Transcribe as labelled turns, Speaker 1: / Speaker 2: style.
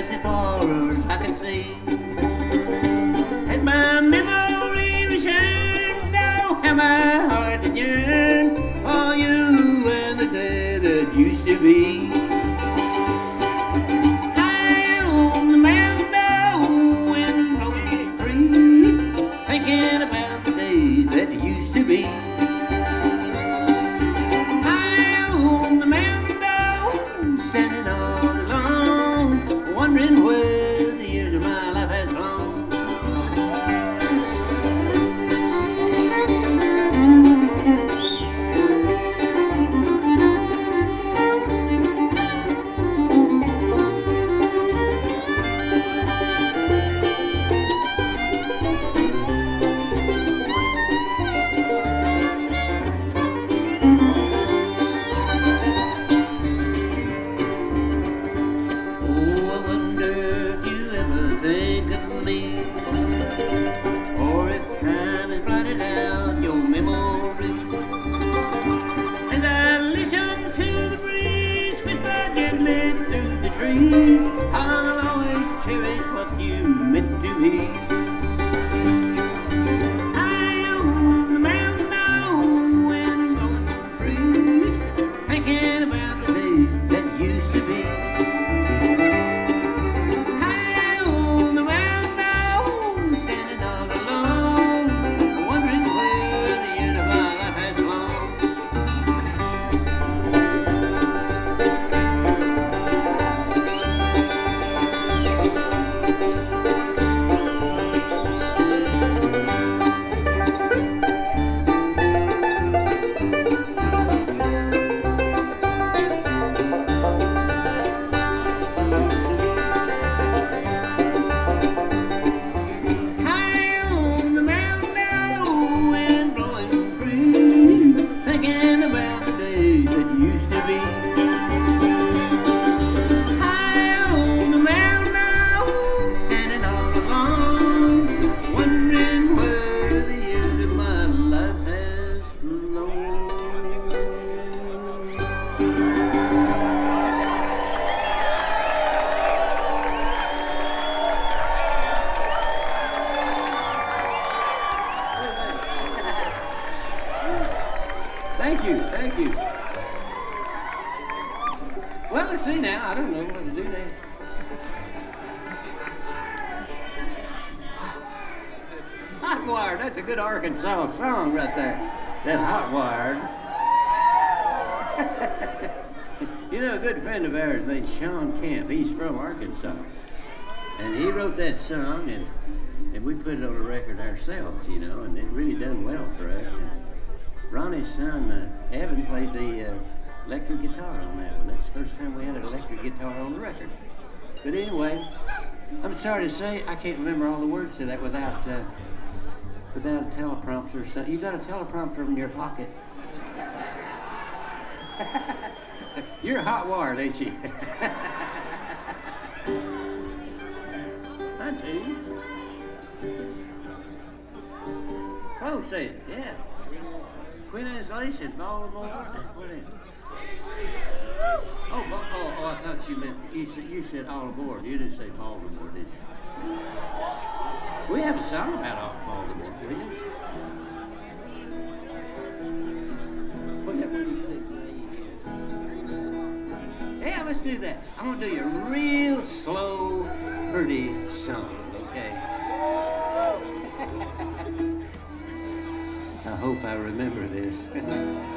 Speaker 1: that's as far as I can see. As my memory returns, now how my heart to yearn for you and the day that used to be. High on the mountain, the wind blowing free, thinking about the days that used to be. High on the mountain, standing all alone, wondering where the years of my life has flown. I'll always cherish what you meant to me. High on the mountain, the wind blowing free, thinking about the days that used to be. High on the mountain, standing all alone, wondering where the years of my life has flown. Thank you. Well, let's see now. I don't know what to do next. Hot Wired, that's a good Arkansas song right there. That Hot Wired. You know, a good friend of ours named Sean Kemp, he's from Arkansas. And he wrote that song, and we put it on a record ourselves, you know, and it really done well for us. And Ronnie's son, Evan, played the electric guitar on that one. That's the first time we had an electric guitar on the record. But anyway, I'm sorry to say I can't remember all the words to that without a teleprompter. So you got a teleprompter in your pocket. You're hot wired, ain't you? I do. Oh, say it, yeah. Queen Installation, Baltimore. What is it? Oh, I thought you meant, you said all aboard. You didn't say Baltimore, did you? We have a song about Baltimore for you. What do you say? Yeah, let's do that. I'm going to do you a real slow, pretty song, okay? I hope I remember this.